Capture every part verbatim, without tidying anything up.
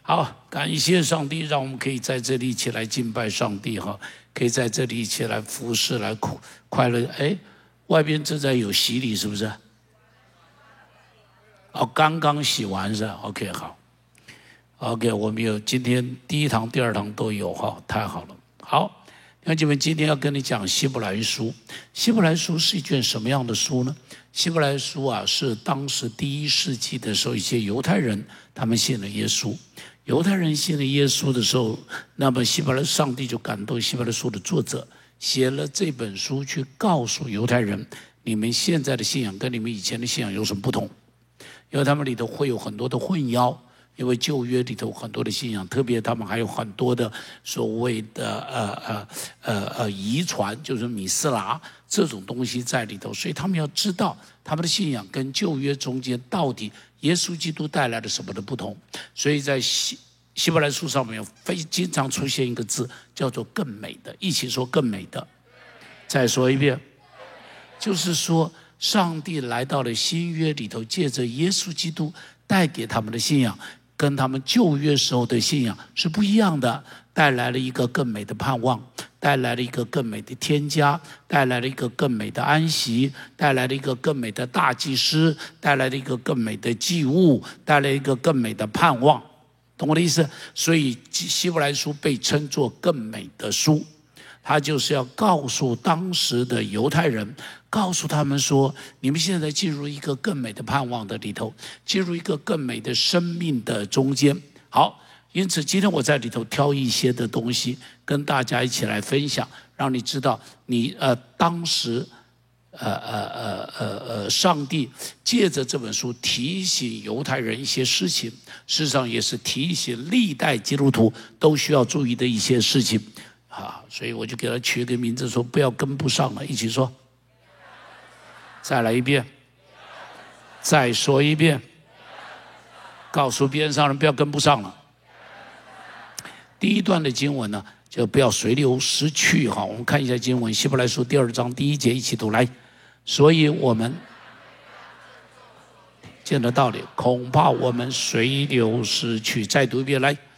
好，感谢上帝，让我们可以在这里一起来敬拜上帝哈，可以在这里一起来服侍、来快乐。哎，外边正在有洗礼，是不是？哦，刚刚洗完是吧 ？OK， 好。OK， 我们有今天第一堂、第二堂都有哈，太好了。好，弟兄姐妹，今天要跟你讲希伯来书。希伯来书是一卷什么样的书呢？希伯来书啊，是当时第一世纪的时候，一些犹太人他们信了耶稣。犹太人信了耶稣的时候，那么希伯来上帝就感动希伯来书的作者，写了这本书去告诉犹太人，你们现在的信仰跟你们以前的信仰有什么不同？因为他们里头会有很多的混淆。因为旧约里头很多的信仰，特别他们还有很多的所谓的呃呃呃呃遗传，就是米斯拉这种东西在里头，所以他们要知道他们的信仰跟旧约中间到底耶稣基督带来了什么的不同。所以在希希伯来书上面非经常出现一个字，叫做更美的，一起说更美的。再说一遍，就是说上帝来到了新约里头，借着耶稣基督带给他们的信仰。跟他们旧约时候的信仰是不一样的，带来了一个更美的盼望，带来了一个更美的天家，带来了一个更美的安息，带来了一个更美的大祭司，带来了一个更美的祭物，带来一个更美的盼望，懂我的意思？所以希伯来书被称作更美的书，他就是要告诉当时的犹太人，告诉他们说，你们现在进入一个更美的盼望的里头，进入一个更美的生命的中间。好，因此今天我在里头挑一些的东西跟大家一起来分享，让你知道你呃当时呃呃呃呃呃上帝借着这本书提醒犹太人一些事情，事实上也是提醒历代基督徒都需要注意的一些事情啊，所以我就给他取一个名字，说不要跟不上了，一起说。再来一遍，再说一遍，告诉边上人不要跟不上了。第一段的经文呢，就不要随流失去哈。我们看一下经文，希伯来书第二章第一节，一起读来。所以我们见的道理，恐怕我们随流失去。再读一遍来。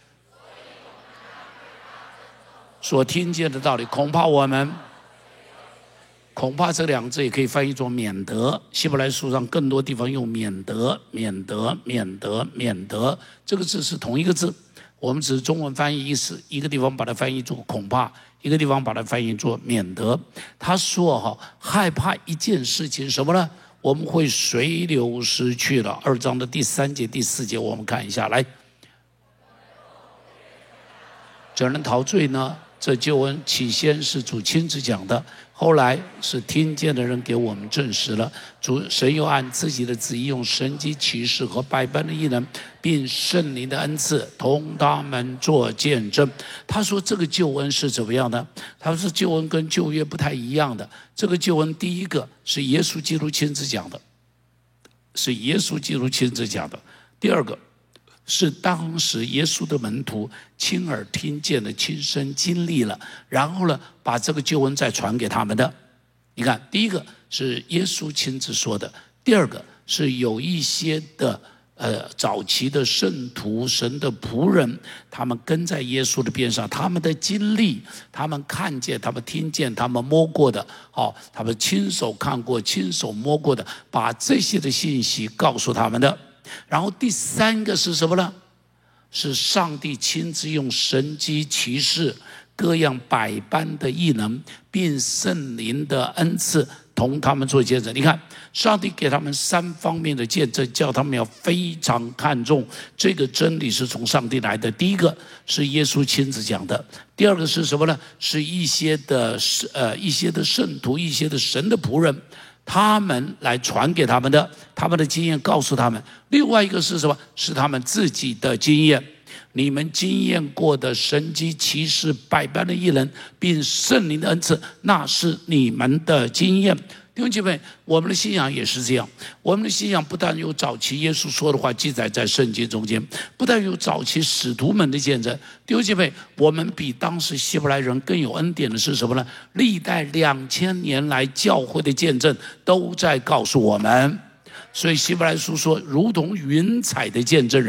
所听见的道理，恐怕我们。恐怕这两个字也可以翻译作免得，希伯来书上更多地方用免得、免得、免得、免得，这个字是同一个字，我们只是中文翻译意思，一个地方把它翻译作恐怕，一个地方把它翻译作免得。他说哈，害怕一件事情什么呢？我们会随流失去了。二章的第三节、第四节，我们看一下来。怎能逃罪呢？这救恩起先是主亲自讲的，后来是听见的人给我们证实了。主神又按自己的旨意，用神迹奇事和百般的异能，并圣灵的恩赐，同他们做见证。他说这个救恩是怎么样的？他说救恩跟旧约不太一样的。这个救恩第一个是耶稣基督亲自讲的，是耶稣基督亲自讲的。第二个是当时耶稣的门徒亲耳听见的，亲身经历了，然后呢，把这个救恩再传给他们的。你看，第一个是耶稣亲自说的，第二个是有一些的呃早期的圣徒、神的仆人，他们跟在耶稣的边上，他们的经历，他们看见，他们听见，他们摸过的，哦，他们亲手看过、亲手摸过的，把这些的信息告诉他们的。然后第三个是什么呢？是上帝亲自用神迹奇事、各样百般的异能，并圣灵的恩赐，同他们做见证。你看，上帝给他们三方面的见证，叫他们要非常看重这个真理是从上帝来的。第一个是耶稣亲自讲的，第二个是什么呢？是一些的呃一些的圣徒、一些的神的仆人，他们来传给他们的，他们的经验告诉他们。另外一个是什么？是他们自己的经验。你们经验过的神迹奇事、百般的异能，并圣灵的恩赐，那是你们的经验。弟兄姐妹，我们的信仰也是这样。我们的信仰不但有早期耶稣说的话记载在圣经中间，不但有早期使徒们的见证。弟兄姐妹，我们比当时希伯来人更有恩典的是什么呢？历代两千年来教会的见证都在告诉我们。所以希伯来书说，如同云彩的见证人，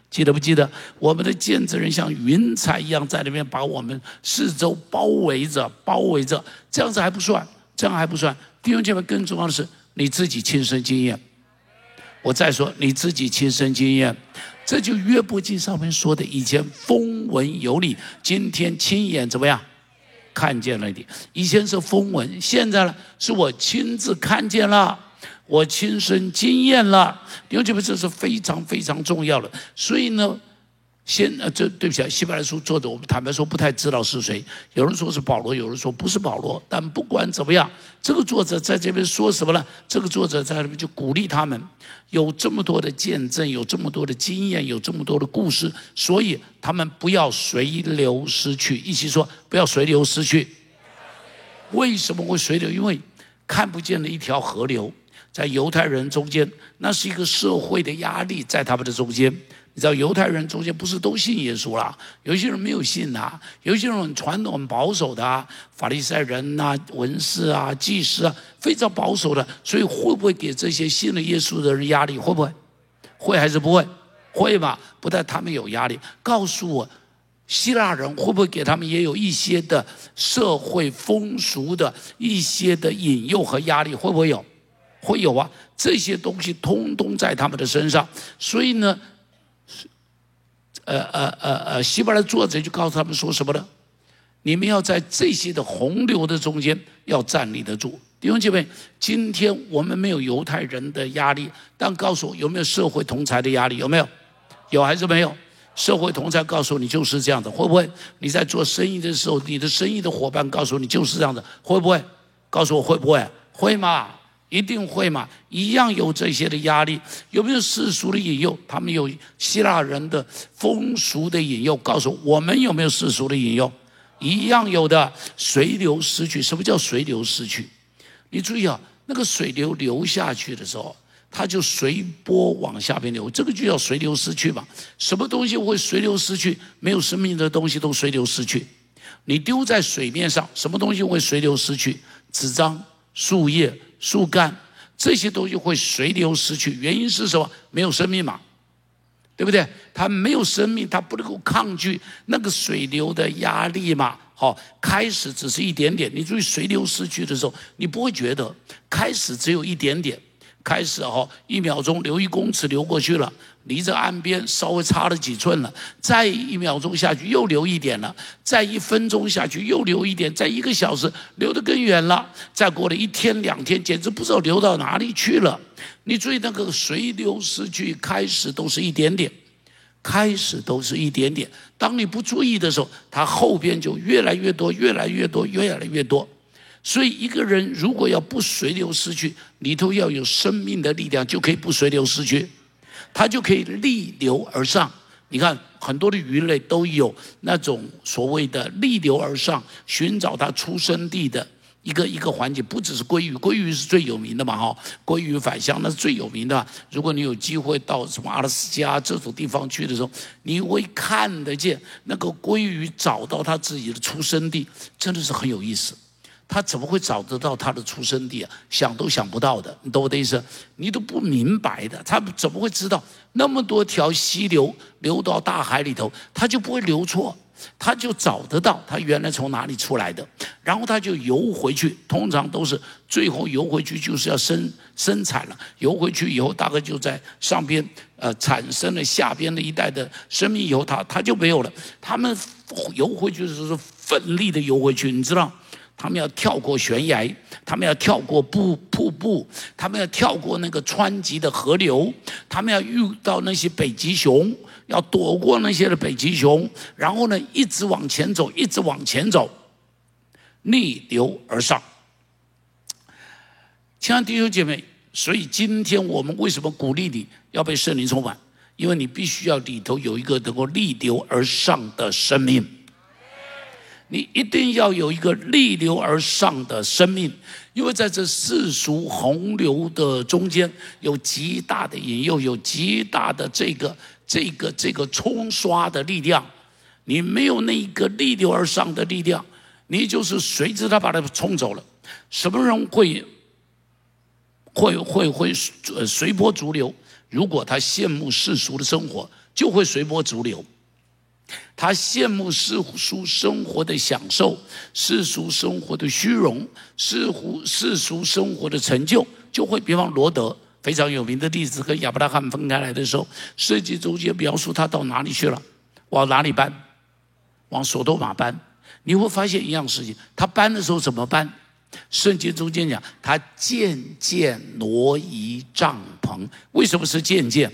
记得不记得？我们的见证人像云彩一样在那边把我们四周包围着，包围着。这样子还不算，这样还不算。弟兄姐妹，更重要的是你自己亲身经验。我再说，你自己亲身经验，这就约伯记上面说的，以前风闻有你，今天亲眼怎么样？看见了你。以前是风闻，现在呢是我亲自看见了，我亲身经验了。弟兄姐妹，这是非常非常重要的。所以呢，先呃，这对不起啊，希伯来书作者我们坦白说不太知道是谁，有人说是保罗，有人说不是保罗。但不管怎么样，这个作者在这边说什么呢？这个作者在那边就鼓励他们，有这么多的见证，有这么多的经验，有这么多的故事，所以他们不要随流失去。一起说，不要随流失去。为什么会随流？因为看不见的一条河流，在犹太人中间，那是一个社会的压力，在他们的中间。你知道犹太人中间不是都信耶稣啦，有些人没有信啊，有些人很传统很保守的啊，法利赛人啊、文士啊、祭司啊，非常保守的，所以会不会给这些信了耶稣的人压力？会不会？会还是不会？会嘛？不但他们有压力，告诉我，希腊人会不会给他们也有一些的社会风俗的一些的引诱和压力？会不会有？会有啊，这些东西通通在他们的身上，所以呢。呃呃呃呃，希伯来作者就告诉他们说什么呢？你们要在这些的洪流的中间要站立得住。弟兄姐妹，今天我们没有犹太人的压力，但告诉我有没有社会同财的压力？有没有？有还是没有？社会同财告诉你就是这样的，会不会？你在做生意的时候，你的生意的伙伴告诉你就是这样的，会不会？告诉我会不会？会吗？一定会嘛，一样有这些的压力。有没有世俗的引诱？他们有希腊人的风俗的引诱，告诉我们有没有世俗的引诱？一样有的。随流失去，什么叫随流失去？你注意啊，那个水流流下去的时候，它就随波往下边流，这个就叫随流失去嘛。什么东西会随流失去？没有生命的东西都随流失去。你丢在水面上，什么东西会随流失去？纸张、树叶、树干，这些东西会随流失去，原因是什么？没有生命嘛，对不对？它没有生命，它不能够抗拒那个水流的压力嘛。好，开始只是一点点，你注意随流失去的时候，你不会觉得开始只有一点点，开始哈一秒钟流一公尺流过去了，离着岸边稍微差了几寸了，再一秒钟下去又流一点了，再一分钟下去又流一点，再一个小时流得更远了，再过了一天两天，简直不知道流到哪里去了。你注意那个随流失去，开始都是一点点，开始都是一点点，当你不注意的时候，它后边就越来越多，越来越多，越来越多。所以一个人如果要不随流失去，里头要有生命的力量，就可以不随流失去，他就可以逆流而上。你看很多的鱼类都有那种所谓的逆流而上，寻找它出生地的一个一个环节。不只是鲑鱼，鲑鱼是最有名的嘛，哈，鲑鱼返乡那是最有名的。如果你有机会到什么阿拉斯加这种地方去的时候，你会看得见那个鲑鱼找到它自己的出生地，真的是很有意思。他怎么会找得到他的出生地啊？想都想不到的，你懂我的意思？你都不明白的，他怎么会知道那么多条溪流流到大海里头，他就不会流错，他就找得到他原来从哪里出来的，然后他就游回去，通常都是最后游回去就是要生生产了，游回去以后大概就在上边呃产生了下边的一带的生命以后，他他就没有了。他们游回去就是奋力的游回去，你知道。他们要跳过悬崖，他们要跳过瀑瀑布，他们要跳过那个湍急的河流，他们要遇到那些北极熊，要躲过那些的北极熊，然后呢，一直往前走，一直往前走，逆流而上。亲爱的弟兄姐妹，所以今天我们为什么鼓励你要被圣灵充满？因为你必须要里头有一个能够逆流而上的生命。你一定要有一个逆流而上的生命，因为在这世俗洪流的中间，有极大的引诱，有极大的这个这个这个冲刷的力量。你没有那一个逆流而上的力量，你就是随着他把它冲走了。什么人会会会会随波逐流？如果他羡慕世俗的生活， 就会随波逐流。他羡慕世俗生活的享受，世俗生活的虚荣，世俗世俗生活的成就，就会比方罗德非常有名的例子，跟亚伯拉罕分开来的时候，圣经中间描述他到哪里去了，往哪里搬，往所多玛搬。你会发现一样事情，他搬的时候怎么搬？圣经中间讲，他渐渐挪移帐篷。为什么是渐渐？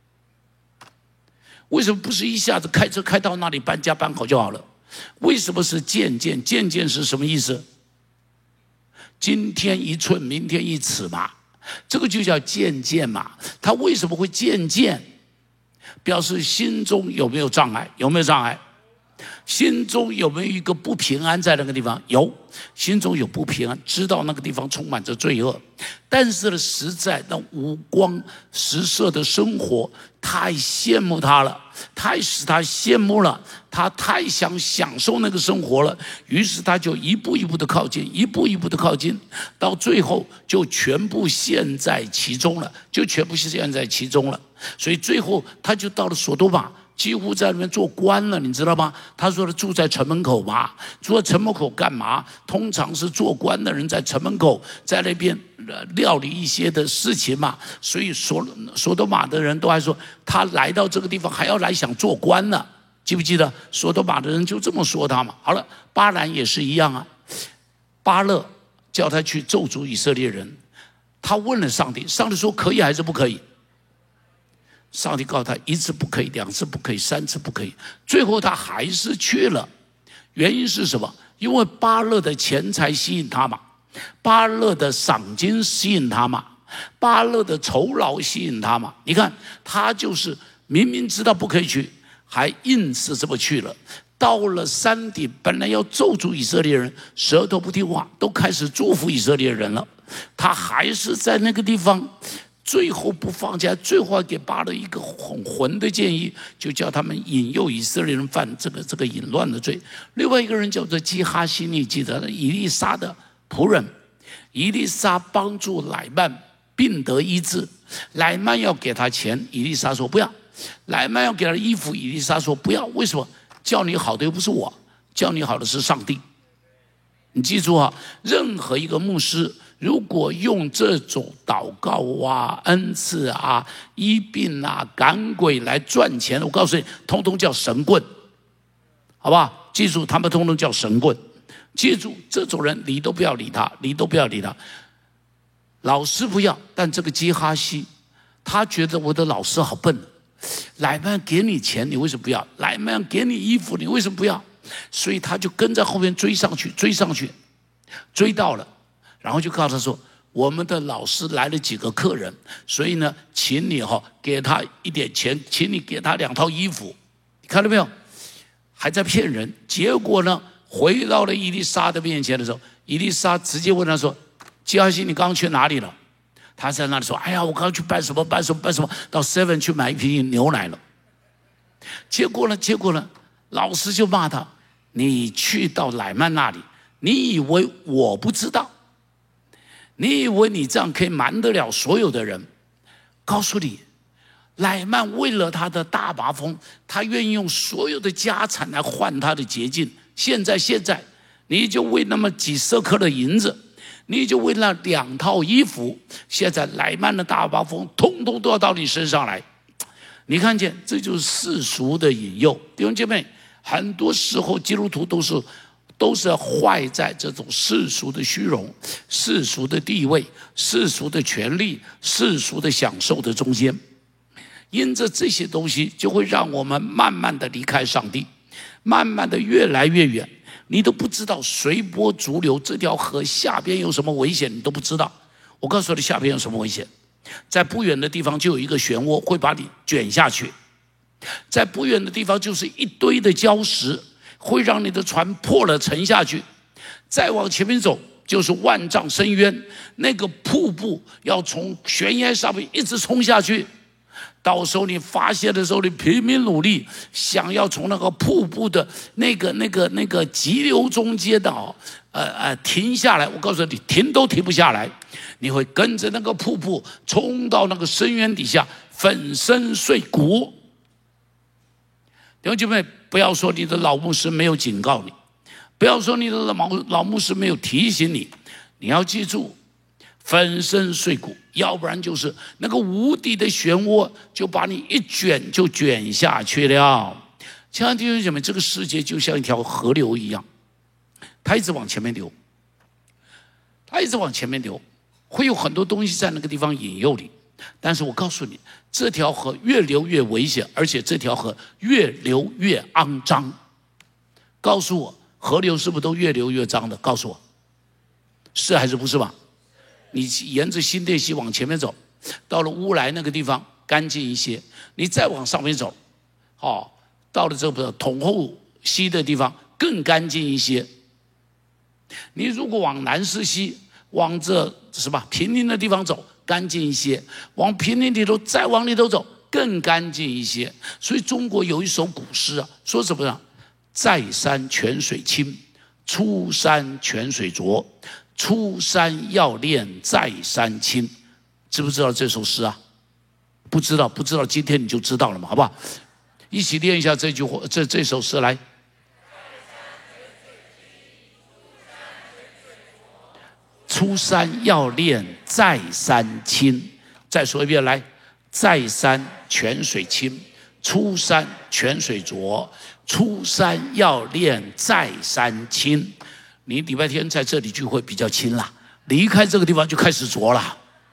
为什么不是一下子开车开到那里搬家搬好就好了？为什么是渐渐？渐渐是什么意思？今天一寸，明天一尺嘛，这个就叫渐渐嘛。他为什么会渐渐？表示心中有没有障碍？有没有障碍？心中有没有一个不平安在那个地方？有，心中有不平安，知道那个地方充满着罪恶，但是呢，实在那五光十色的生活太羡慕他了，太使他羡慕了，他太想享受那个生活了，于是他就一步一步的靠近，一步一步的靠近，到最后就全部陷在其中了，就全部陷在其中了。所以最后他就到了所多玛，几乎在那边做官了，你知道吗？他说的住在城门口嘛，住在城门口干嘛？通常是做官的人在城门口，在那边料理一些的事情嘛。所以所所多玛的人都还说，他来到这个地方还要来想做官呢，记不记得？所多玛的人就这么说他嘛。好了，巴兰也是一样啊，巴勒叫他去咒诅以色列人，他问了上帝，上帝说可以还是不可以？上帝告诉他一次不可以，两次不可以，三次不可以，最后他还是去了。原因是什么？因为巴勒的钱财吸引他嘛，巴勒的赏金吸引他嘛，巴勒的酬劳吸引他嘛。你看他就是明明知道不可以去，还硬是这么去了。到了山顶，本来要咒诅以色列人，舌头不听话，都开始祝福以色列人了，他还是在那个地方。最后不放下，最后给巴勒一个很混的建议，就叫他们引诱以色列人犯这个这个淫乱的罪。另外一个人叫做基哈西，你记得以利沙的仆人，以利沙帮助乃曼病得医治，乃曼要给他钱，以利沙说不要；乃曼要给他衣服，以利沙说不要。为什么？叫你好的又不是我，叫你好的是上帝。你记住啊，任何一个牧师。如果用这种祷告啊、恩赐啊、医病啊、赶鬼来赚钱，我告诉你，通通叫神棍，好不好？记住，他们通通叫神棍。记住，这种人理都不要理他，理都不要理他。老师不要，但这个基哈西，他觉得我的老师好笨。乃曼给你钱，你为什么不要？乃曼给你衣服，你为什么不要？所以他就跟在后面追上去，追上去，追到了。然后就告诉他说，我们的老师来了几个客人，所以呢，请你哈给他一点钱，请你给他两套衣服。你看到没有？还在骗人。结果呢，回到了以利沙的面前的时候，以利沙直接问他说：“基哈西，你刚刚去哪里了？”他在那里说：“哎呀，我刚刚去办什么办什么办什么，到 seven 去买一瓶牛奶了。”结果呢，结果呢，老师就骂他：“你去到乃曼那里，你以为我不知道？你以为你这样可以瞒得了所有的人？告诉你，乃曼为了他的大麻风，他愿意用所有的家产来换他的洁净。现在，现在，你就为那么几舍客的银子，你就为那两套衣服，现在乃曼的大麻风，通通都要到你身上来。你看见，这就是世俗的引诱。弟兄姐妹，很多时候基督徒都是。都是坏在这种世俗的虚荣、世俗的地位、世俗的权利、世俗的享受的中间，因着这些东西，就会让我们慢慢的离开上帝，慢慢的越来越远。你都不知道随波逐流，这条河下边有什么危险，你都不知道。我告诉你，下边有什么危险？在不远的地方就有一个漩涡，会把你卷下去；在不远的地方就是一堆的礁石。会让你的船破了沉下去，再往前面走就是万丈深渊，那个瀑布要从悬崖上面一直冲下去。到时候你发现的时候，你拼命努力，想要从那个瀑布的那个、那个、那个急流中间的哦，呃呃停下来。我告诉你，停都停不下来，你会跟着那个瀑布冲到那个深渊底下，粉身碎骨。 弟兄姐妹，不要说你的老牧师没有警告你，不要说你的老老牧师没有提醒你，你要记住，粉身碎骨，要不然就是那个无底的漩涡就把你一卷就卷下去了。亲爱的弟兄姐妹，这个世界就像一条河流一样，它一直往前面流，它一直往前面流，会有很多东西在那个地方引诱你。但是我告诉你，这条河越流越危险，而且这条河越流越肮脏。告诉我，河流是不是都越流越脏的？告诉我，是还是不是吧？你沿着新店溪往前面走，到了乌来那个地方干净一些，你再往上面走，哦，到了这个统后溪的地方更干净一些。你如果往南势溪，往这是吧平林的地方走，干净一些；往平林里头再往里头走，更干净一些。所以中国有一首古诗啊，说什么呢？在山泉水清，出山泉水浊。出山要练在山清，知不知道这首诗啊？不知道，不知道，今天你就知道了嘛，好不好？一起练一下这句话，这这首诗来。出山要练在山清，再说一遍来。在山泉水清，出山泉水浊。出山要练在山清。你礼拜天在这里聚会比较轻啦，离开这个地方就开始浊了。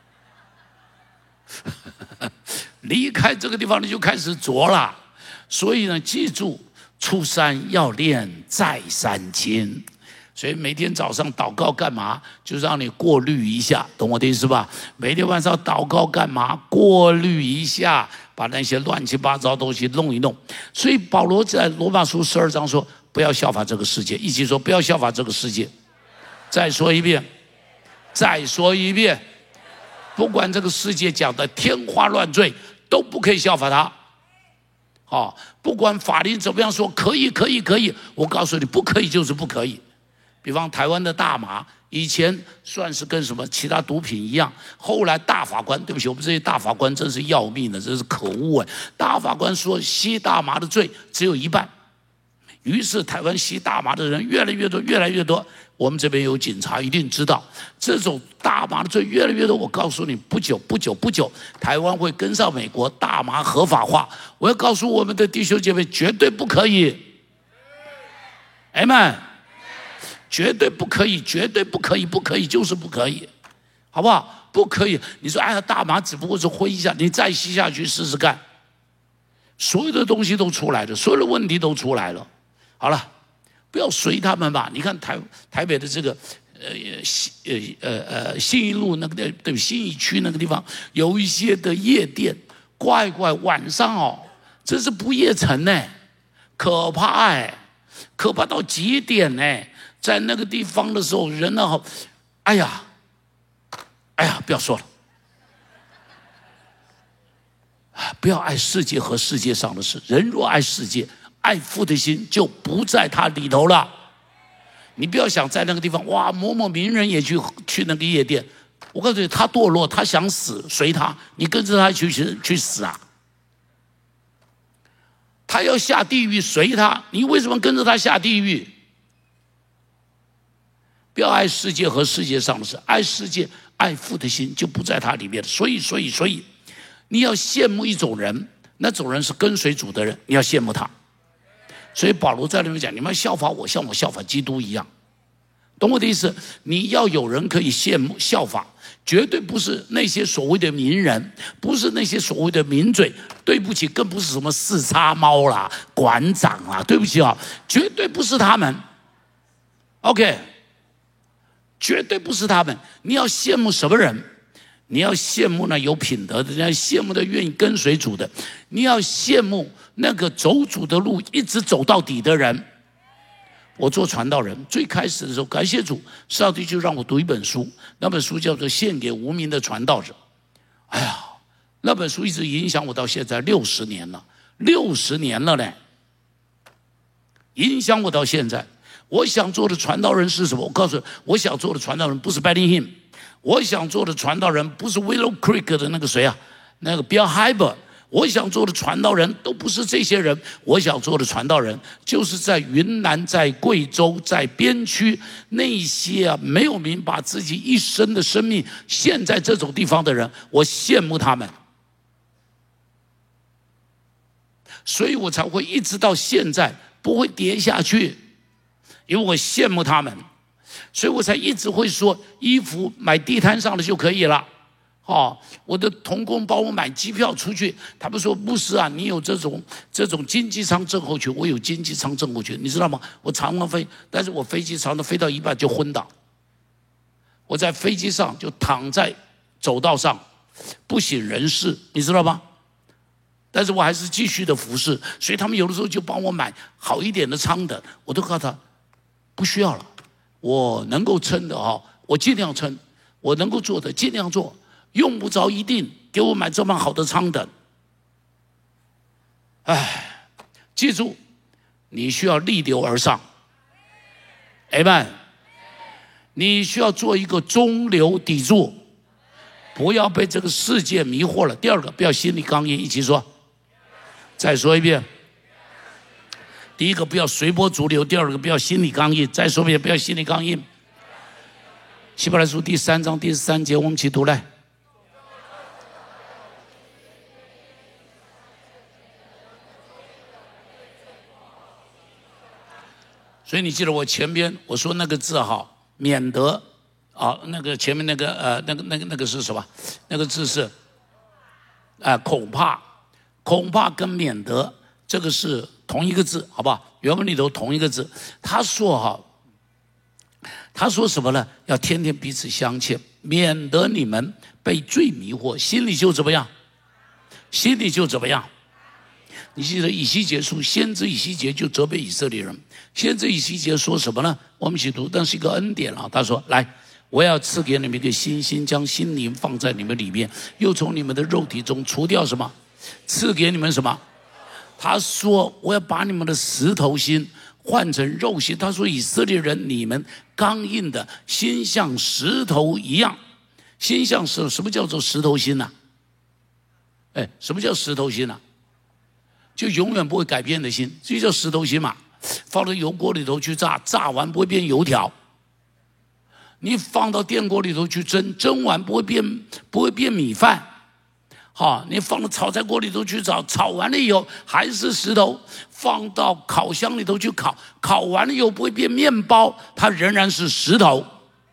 离开这个地方你就开始浊了。所以呢，记住，出山要练在山清。所以每天早上祷告干嘛？就让你过滤一下，懂我的意思吧？每天晚上祷告干嘛？过滤一下，把那些乱七八糟的东西弄一弄。所以保罗在罗马书十二章说，不要效法这个世界，一起说，不要效法这个世界。再说一遍，再说一遍，不管这个世界讲的天花乱坠，都不可以效法他。好、哦，不管法律怎么样说，可以，可以，可以，我告诉你，不可以就是不可以。比方台湾的大麻，以前算是跟什么其他毒品一样，后来大法官，对不起，我们这些大法官真是要命的，真是可恶哎！大法官说吸大麻的罪只有一半，于是台湾吸大麻的人越来越多，越来越多。我们这边有警察一定知道，这种大麻的罪越来越多。我告诉你，不久不久不久，台湾会跟上美国，大麻合法化。我要告诉我们的弟兄姐妹，绝对不可以。Amen。绝对不可以，绝对不可以，不可以就是不可以，好不好？不可以。你说，哎呀，大麻只不过是挥一下，你再吸下去试试看，所有的东西都出来了，所有的问题都出来了。好了，不要随他们吧。你看台台北的这个呃呃呃呃信义路那个对对信义区那个地方，有一些的夜店，怪怪晚上哦，这是不夜城呢，可怕哎，可怕到极点呢。在那个地方的时候，人呢，哎呀，哎呀，不要说了，不要爱世界和世界上的事。人若爱世界，爱父的心就不在他里头了。你不要想在那个地方，哇，某某名人也去去那个夜店，我告诉你，他堕落，他想死，随他，你跟着他去去去死啊！他要下地狱，随他，你为什么跟着他下地狱？不要爱世界和世界上的事，爱世界爱父的心就不在他里面了。所以，所以，所以，你要羡慕一种人，那种人是跟随主的人，你要羡慕他。所以保罗在那边讲，你们要效法我，像我效法基督一样，懂我的意思？你要有人可以羡慕效法，绝对不是那些所谓的名人，不是那些所谓的名嘴，对不起，更不是什么四叉猫啦、馆长啦，对不起啊，绝对不是他们。OK。绝对不是他们。你要羡慕什么人？你要羡慕那有品德的，你要羡慕的愿意跟随主的，你要羡慕那个走主的路一直走到底的人。我做传道人，最开始的时候，感谢主，上帝就让我读一本书，那本书叫做《献给无名的传道者》。哎呀，那本书一直影响我到现在六十年了，六十年了呢，影响我到现在。我想做的传道人是什么？我告诉你，我想做的传道人不是 Benny Hinn， 我想做的传道人不是 Willow Creek 的那个谁啊，那个 Bill Hybels， 我想做的传道人都不是这些人，我想做的传道人就是在云南、在贵州、在边区那些啊没有明把自己一生的生命献在这种地方的人，我羡慕他们，所以我才会一直到现在不会跌下去，因为我羡慕他们，所以我才一直会说衣服买地摊上的就可以了。哦，我的同工帮我买机票出去，他们说牧师啊，你有这种这种经济舱症候群，我有经济舱症候群，你知道吗？我常常飞，但是我飞机常常飞到一半就昏倒，我在飞机上就躺在走道上，不省人事，你知道吗？但是我还是继续的服侍，所以他们有的时候就帮我买好一点的舱的，我都告诉他不需要了，我能够撑的哦，我尽量撑，我能够做的尽量做。用不着一定给我买这么好的舱等，哎，记住，你需要逆流而上 ，Amen。你需要做一个中流砥柱，不要被这个世界迷惑了。第二个，不要心里刚硬，一起说，再说一遍。第一个，不要随波逐流；第二个，不要心里刚硬。再说一遍，不要心里刚硬。希伯来书第三章第十三节，我们一起读来。所以你记得我前边我说那个字哈，免得啊，那个前面那个呃，那个那个那个是什么？那个字是啊、呃，恐怕，恐怕跟免得这个是同一个字，好不好？原文里头同一个字。他说哈，他说什么呢？要天天彼此相欠，免得你们被罪迷惑，心里就怎么样？心里就怎么样？你记得以西结书，先知以西结就责备以色列人。先知以西结说什么呢？我们一起读，但是一个恩典啊。他说：“来，我要赐给你们一个新心，将心灵放在你们里面，又从你们的肉体中除掉什么？赐给你们什么？”他说：“我要把你们的石头心换成肉心。”他说：“以色列人，你们刚硬的心像石头一样，心像石头。什么叫做石头心呢、啊？哎，什么叫石头心呢、啊？就永远不会改变的心，这就叫石头心嘛。放到油锅里头去炸，炸完不会变油条；你放到电锅里头去蒸，蒸完不会变不会变米饭。好，你放到炒菜锅里头去炒，炒完了以后还是石头；放到烤箱里头去烤，烤完了以后不会变面包，它仍然是石头。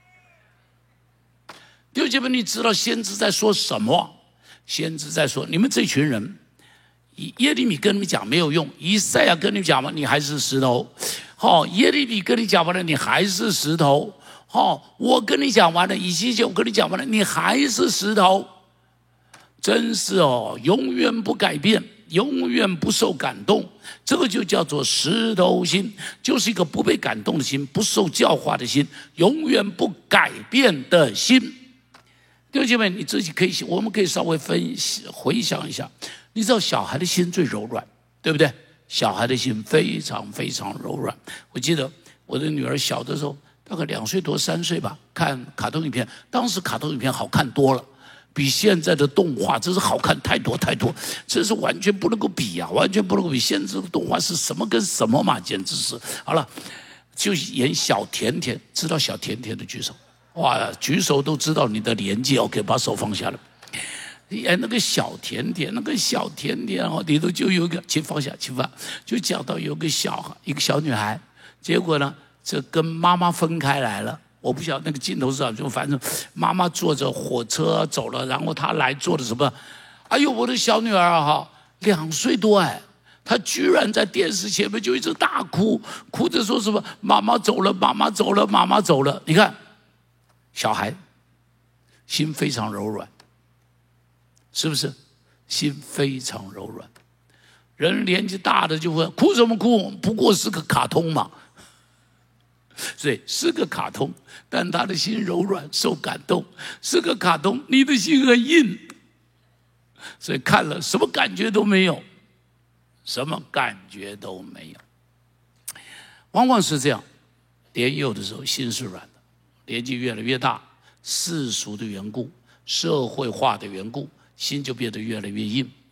弟兄姐妹，你知道先知在说什么？先知在说，你们这群人。耶利米跟你们讲没有用，以赛亚跟你讲嘛，你还是石头。好、哦，耶利米跟你讲完了，你还是石头。好、哦，我跟你讲完了，以西结我跟你讲完了，你还是石头。真是哦，永远不改变，永远不受感动，这个就叫做石头心，就是一个不被感动的心，不受教化的心，永远不改变的心。弟兄姐妹，你自己可以，我们可以稍微分析回想一下。你知道小孩的心最柔软，对不对？小孩的心非常非常柔软。我记得我的女儿小的时候，大概两岁多三岁吧，看卡通影片，当时卡通影片好看多了，比现在的动画真是好看太多太多，这是完全不能够比啊，完全不能够比。现在的动画是什么跟什么嘛，简直是。好了，就演小甜甜，知道小甜甜的举手。哇，举手都知道你的年纪 ，OK， 把手放下了。哎，那个小甜甜，那个小甜甜哦，里头就有一个，请放下，请放，就讲到有个小一个小女孩，结果呢，这跟妈妈分开来了。我不晓得那个镜头是啥，就反正妈妈坐着火车走了，然后她来做的什么？哎呦，我的小女儿哈，两岁多哎，她居然在电视前面就一直大哭，哭着说什么妈妈走了，妈妈走了，妈妈走了。你看，小孩心非常柔软。是不是心非常柔软？人年纪大的就会哭什么哭？不过是个卡通嘛。所以是个卡通，但他的心柔软，受感动。是个卡通，你的心很硬，所以看了什么感觉都没有，什么感觉都没有。往往是这样，年幼的时候心是软的，年纪越来越大，世俗的缘故，社会化的缘故。心就变得越来越硬，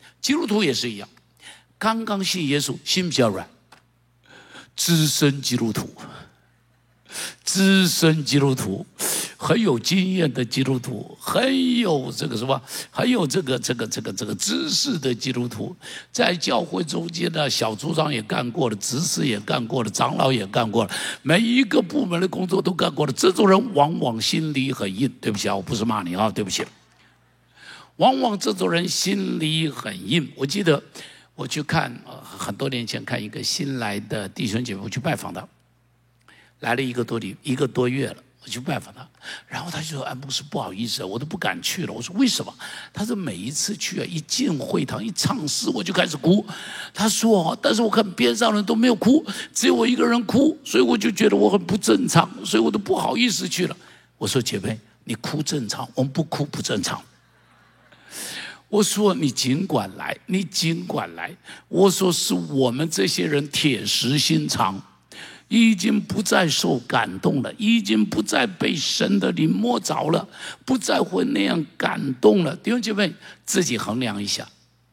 基督徒也是一样，刚刚信耶稣，心比较软，资深基督徒，资深基督徒，很有经验的基督徒，很有这个什么，很有这个这个这个这个知识的基督徒，在教会中间的小组长也干过了，执事也干过了，长老也干过了，每一个部门的工作都干过了。这种人往往心里很硬，对不起啊，我不是骂你啊，对不起。往往这种人心里很硬。我记得我去看，呃，很多年前看一个新来的弟兄姐妹，我去拜访他，来了一个多礼一个多月了。我去拜访他，然后他就说：“哎，牧师，不好意思，我都不敢去了。”我说：“为什么？”他说：“每一次去啊，一进会堂一唱诗，我就开始哭。”他说：“但是我看边上人都没有哭，只有我一个人哭，所以我就觉得我很不正常，所以我都不好意思去了。”我说：“姐妹，你哭正常，我们不哭不正常。”我说：“你尽管来，你尽管来。”我说：“是我们这些人铁石心肠。”已经不再受感动了，已经不再被神的灵摸着了，不再会那样感动了。弟兄姐妹，自己衡量一下，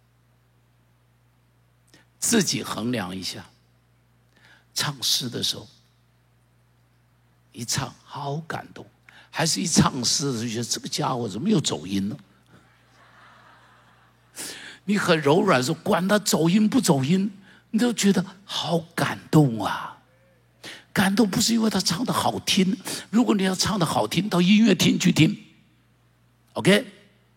自己衡量一下。唱诗的时候，一唱好感动，还是一唱诗的时候觉得这个家伙怎么又走音了？你很柔软说，管他走音不走音，你都觉得好感动啊。感动不是因为他唱的好听，如果你要唱的好听，到音乐厅去听 ，OK？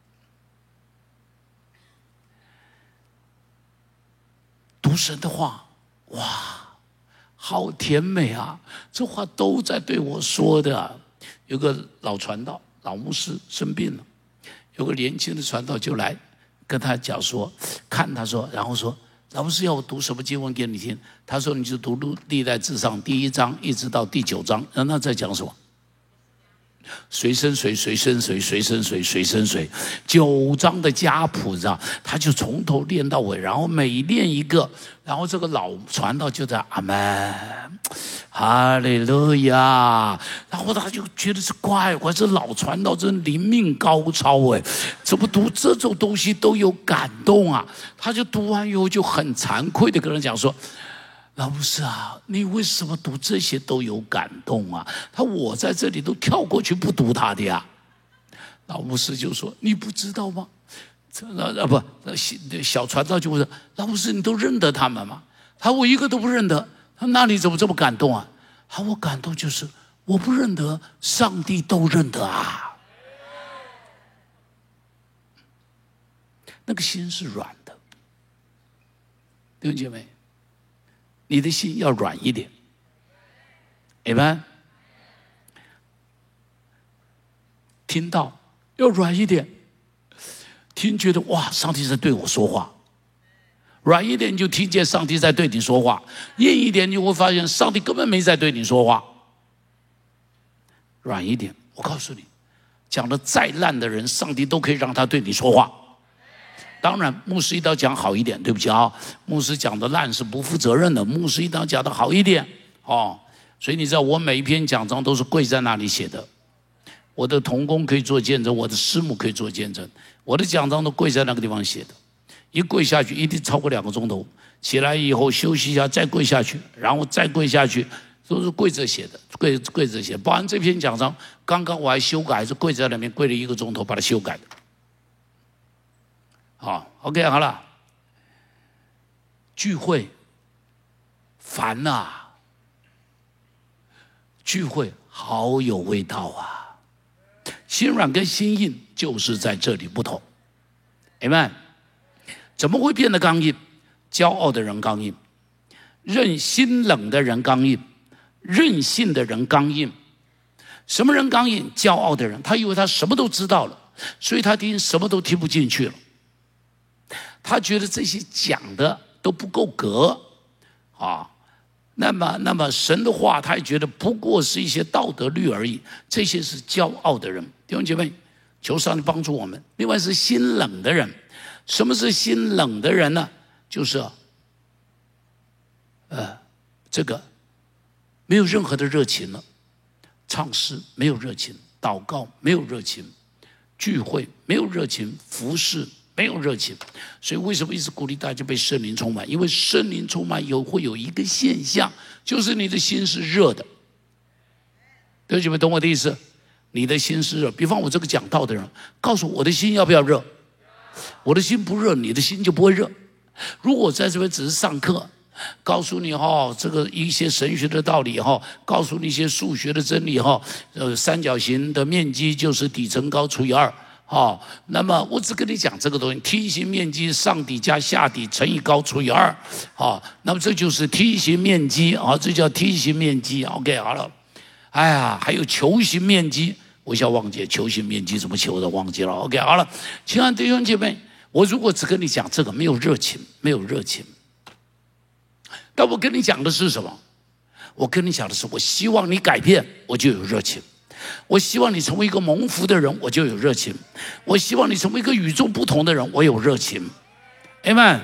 读神的话，哇，好甜美啊！这话都在对我说的。有个老传道、老牧师生病了，有个年轻的传道就来跟他讲说，看他说，然后说。老师要我读什么经文给你听？他说你就读历代志上第一章一直到第九章，然后他在讲什么？谁生谁，谁生谁，谁生谁，谁生谁。九章的家谱上，他就从头练到尾，然后每练一个，然后这个老传道就在阿门，哈利路亚。然后他就觉得是怪怪，这老传道真灵命高超哎，怎么读这种东西都有感动啊？他就读完以后就很惭愧的跟人讲说。老牧师啊，你为什么读这些都有感动啊？他我在这里都跳过去不读他的呀。老牧师就说：“你不知道吗？”啊不，小传道就会说：“老牧师，你都认得他们吗？”他我一个都不认得。他那你怎么这么感动啊？他我感动就是我不认得，上帝都认得啊。那个心是软的，弟兄姐妹。你的心要软一点 ，Amen。听到要软一点，听觉得哇，上帝在对我说话。软一点你就听见上帝在对你说话，硬一点你会发现上帝根本没在对你说话。软一点，我告诉你，讲的再烂的人，上帝都可以让他对你说话。当然，牧师一定要讲好一点，对不起啊，牧师讲的烂是不负责任的，牧师一定要讲的好一点哦。所以你知道，我每一篇讲章都是跪在那里写的，我的同工可以做见证，我的师母可以做见证，我的讲章都跪在那个地方写的，一跪下去一定超过两个钟头，起来以后休息一下，再跪下去，然后再跪下去，都是跪着写的，跪跪着写。包含这篇讲章，刚刚我还修改，还是跪在那边跪了一个钟头把它修改的。好 ，OK， 好了。聚会烦呐、啊，聚会好有味道啊。心软跟心硬就是在这里不同。Amen。怎么会变得刚硬？骄傲的人刚硬，任心冷的人刚硬，任性的人刚硬。什么人刚硬？骄傲的人，他以为他什么都知道了，所以他听什么都听不进去了。他觉得这些讲的都不够格啊，那么那么神的话他也觉得不过是一些道德律而已，这些是骄傲的人。弟兄姐妹，求上帝帮助我们。另外是心冷的人，什么是心冷的人呢？就是呃这个没有任何的热情了，唱诗没有热情，祷告没有热情，聚会没有热情，服侍没有热情。所以为什么一直鼓励大家被圣灵充满？因为圣灵充满以后会有一个现象，就是你的心是热的。弟兄们，懂我的意思？你的心是热。比方我这个讲道的人，告诉我的心要不要热？我的心不热，你的心就不会热。如果我在这边只是上课，告诉你哈，这个一些神学的道理哈，告诉你一些数学的真理哈，呃，三角形的面积就是底乘高除以二，哈，那么我只跟你讲这个东西，梯形面积上底加下底乘以高除以二，好，那么这就是梯形面积啊，这叫梯形面积 ，OK， 好了，哎呀，还有球形面积，我一下忘记球形面积怎么求的，忘记了 ，OK， 好了，亲爱的弟兄姐妹，我如果只跟你讲这个，没有热情，没有热情。但我跟你讲的是什么？我跟你讲的是，我希望你改变，我就有热情；我希望你成为一个蒙福的人，我就有热情；我希望你成为一个与众不同的人，我有热情。Amen。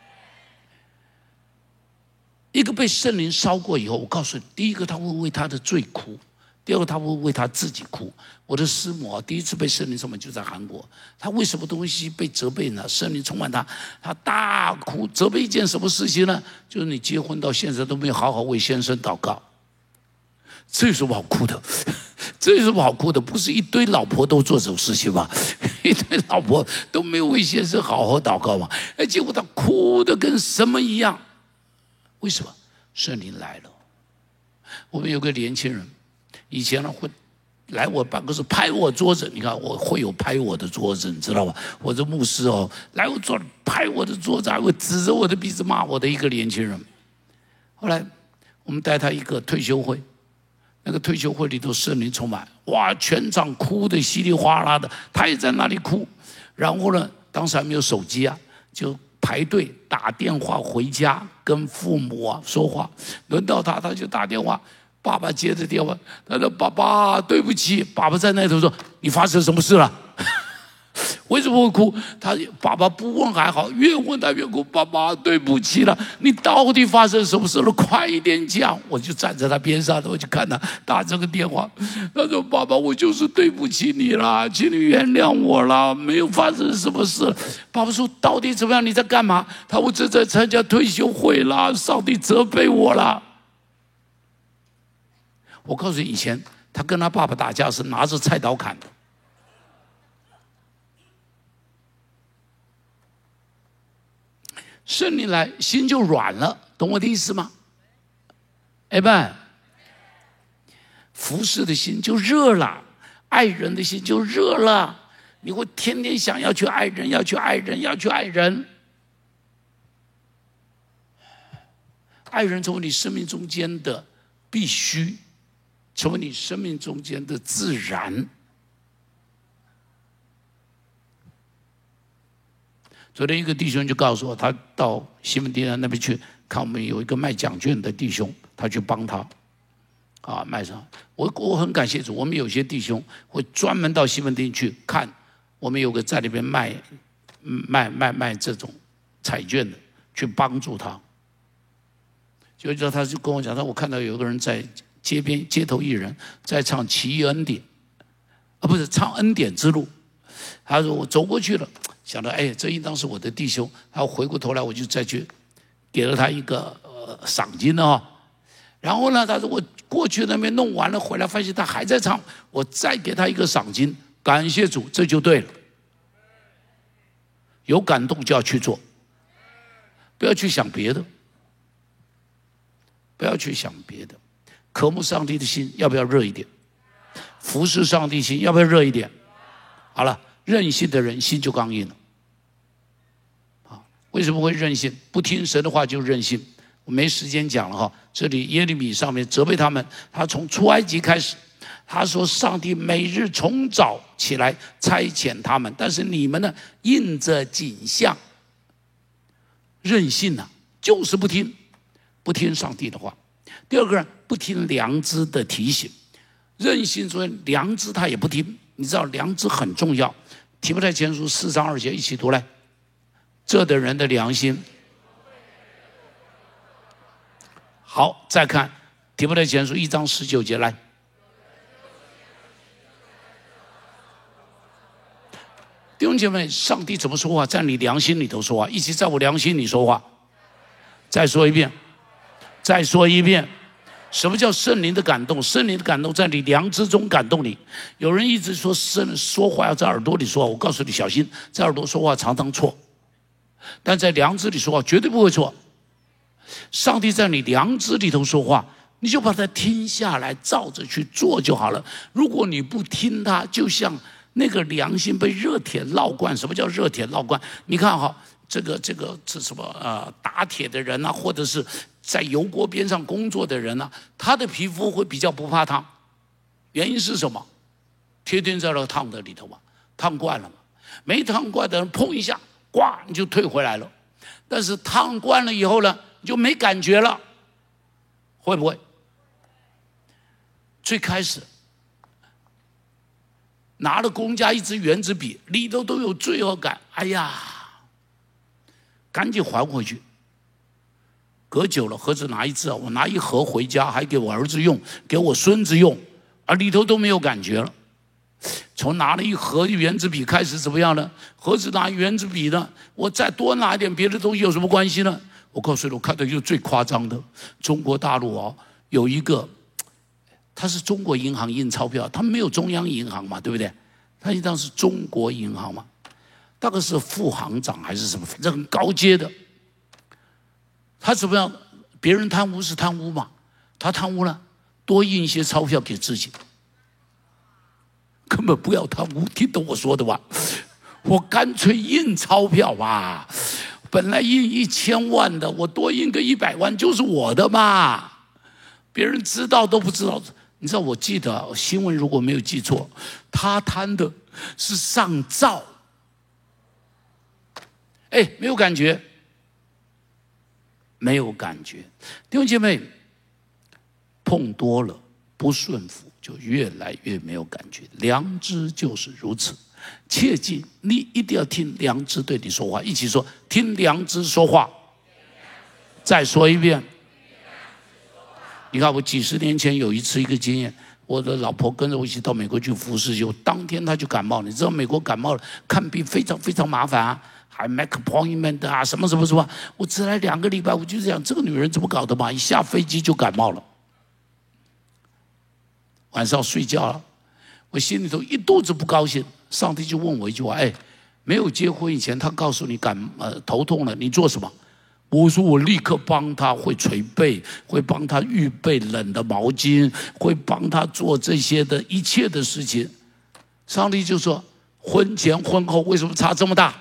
一个被圣灵烧过以后，我告诉你，第一个他会为他的罪哭，第二个他会为他自己哭。我的师母啊，第一次被圣灵充满就在韩国，他为什么东西被责备呢？圣灵充满他，他大哭，责备一件什么事情呢？就是你结婚到现在都没有好好为先生祷告，这有什么好哭的？这有什么好哭的？不是一堆老婆都做这种事情吗？一堆老婆都没有为先生好好祷告吗？哎，结果他哭的跟什么一样？为什么？圣灵来了。我们有个年轻人，以前呢会来我办公室拍我桌子，你看我会有拍我的桌子，你知道吧？我这牧师哦，来我桌拍我的桌子，还会指着我的鼻子骂我的一个年轻人。后来我们带他一个退休会，那个退休会里头圣灵充满，哇，全场哭得稀里哗啦的，他也在那里哭。然后呢，当时还没有手机啊，就排队打电话回家跟父母啊说话。轮到他，他就打电话。爸爸接着电话，他说：“爸爸，对不起。”爸爸在那头说：“你发生什么事了？为什么会哭？”他爸爸不问还好，越问他越哭。爸爸，对不起了，你到底发生什么事了？快一点讲！我就站在他边上，我就看他打这个电话。他说：“爸爸，我就是对不起你啦，请你原谅我啦，没有发生什么事。”爸爸说：“到底怎么样？你在干嘛？”他说：“我正在参加退休会啦，上帝责备我啦。”我告诉你，以前他跟他爸爸打架是拿着菜刀砍的。圣灵来，心就软了，懂我的意思吗？哎爸，服侍的心就热了，爱人的心就热了，你会天天想要去爱人，要去爱人，要去爱人。爱人成为你生命中间的必须。成为你生命中间的自然。昨天一个弟兄就告诉我，他到西门町那边去看我们有一个卖奖券的弟兄，他去帮他，啊，卖上。我我很感谢主，我们有些弟兄会专门到西门町去看，我们有个在那边卖卖卖卖这种彩券的，去帮助他。就知道他就跟我讲，他我看到有一个人在街边街头艺人在唱奇异恩典，啊，不是唱恩典之路。他说我走过去了，想到哎，这应当是我的弟兄。他回过头来，我就再去给了他一个呃赏金哦。然后呢，他说我过去那边弄完了，回来发现他还在唱，我再给他一个赏金。感谢主，这就对了。有感动就要去做，不要去想别的，不要去想别的。渴慕上帝的心要不要热一点？服侍上帝心要不要热一点？好了，任性的人心就刚硬了。好，为什么会任性？不听神的话就任性。我没时间讲了哈。这里耶利米上面责备他们，他从出埃及开始，他说上帝每日从早起来差遣他们，但是你们呢，应着景象，任性啊，就是不听，不听上帝的话。第二个人不听良知的提醒，任性所以良知他也不听。你知道良知很重要，提摩太前书四章二节一起读来。这等人的良心，好，再看提摩太前书一章十九节来。弟弟兄姐妹，上帝怎么说话？在你良心里头说话，一起在我良心里说话。再说一遍，再说一遍。什么叫圣灵的感动？圣灵的感动在你良知中感动你。有人一直说圣说话要在耳朵里说话，我告诉你小心，在耳朵说话常常错，但在良知里说话绝对不会错。上帝在你良知里头说话，你就把它听下来，照着去做就好了。如果你不听它，就像那个良心被热铁烙惯。什么叫热铁烙惯？你看哈，这个这个这什么呃打铁的人啊，或者是在油锅边上工作的人啊，他的皮肤会比较不怕烫。原因是什么？天天在那烫的里头嘛，烫惯了嘛。没烫惯的人碰一下，呱你就退回来了。但是烫惯了以后呢，你就没感觉了，会不会？最开始拿了公家一支圆珠笔，里头都有罪恶感，哎呀，赶紧还回去。隔久了，何止拿一支啊？我拿一盒回家，还给我儿子用，给我孙子用，而里头都没有感觉了。从拿了一盒圆珠笔开始怎么样呢？何止拿圆珠笔呢？我再多拿一点别的东西有什么关系呢？我告诉你，我看到一个最夸张的，中国大陆哦，有一个，他是中国银行印钞票，他没有中央银行嘛，对不对？他应当是中国银行嘛，大概是副行长还是什么，反正很高阶的。他怎么样？别人贪污是贪污嘛，他贪污了，多印一些钞票给自己。根本不要贪污，听懂我说的吧？我干脆印钞票吧，本来印一千万的，我多印个一百万就是我的嘛，别人知道都不知道。你知道，我记得新闻如果没有记错，他贪的是上兆。哎，没有感觉，没有感觉。弟兄姐妹，碰多了不顺服，就越来越没有感觉。良知就是如此，切记你一定要听良知对你说话。一起说，听良知说话。再说一遍。你看，我几十年前有一次一个经验，我的老婆跟着我一起到美国去服侍，就当天她就感冒了。你知道美国感冒了看病非常非常麻烦啊，还 make appointment 啊，什么什么什么。我只来两个礼拜，我就想这个女人怎么搞的嘛？一下飞机就感冒了。晚上睡觉了，我心里头一肚子不高兴。上帝就问我一句话：“哎，没有结婚以前，他告诉你感呃头痛了，你做什么？”我说：“我立刻帮他，会捶背，会帮他预备冷的毛巾，会帮他做这些的一切的事情。”上帝就说：“婚前婚后为什么差这么大？”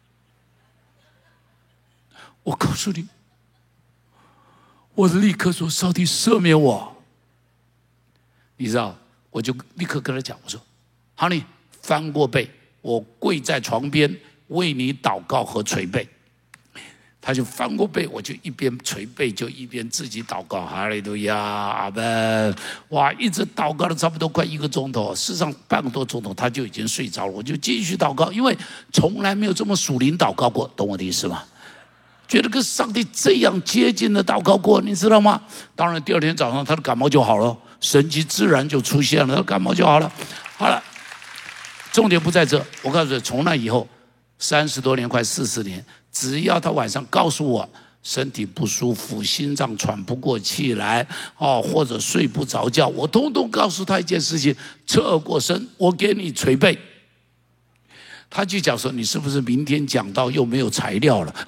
我告诉你，我立刻说：“上帝赦免我。”你知道，我就立刻跟他讲，我说 ：“Honey， 翻过背，我跪在床边为你祷告和捶背。”他就翻过背，我就一边捶背，就一边自己祷告，哈利路亚，阿门。哇，一直祷告了差不多快一个钟头，事实上半个多钟头他就已经睡着了，我就继续祷告，因为从来没有这么属灵祷告过，懂我的意思吗？觉得跟上帝这样接近的祷告过，你知道吗？当然，第二天早上他的感冒就好了，神迹自然就出现了，他感冒就好了。好了，重点不在这，我告诉你，从那以后三十多年，快四十年。只要他晚上告诉我身体不舒服，心脏喘不过气来，哦，或者睡不着觉，我通通告诉他一件事情：侧过身，我给你捶背。他就讲说：“你是不是明天讲到又没有材料了？”